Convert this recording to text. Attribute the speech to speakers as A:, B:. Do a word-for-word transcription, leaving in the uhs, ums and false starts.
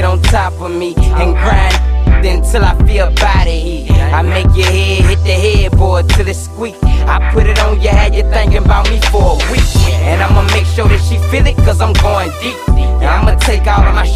A: get on top of me and grind until I feel body heat. I make your head hit the headboard till it squeak. I put it on your head, you thinking about me for a week. And I'ma make sure that she feel it, cause I'm going deep. And I'ma take all of my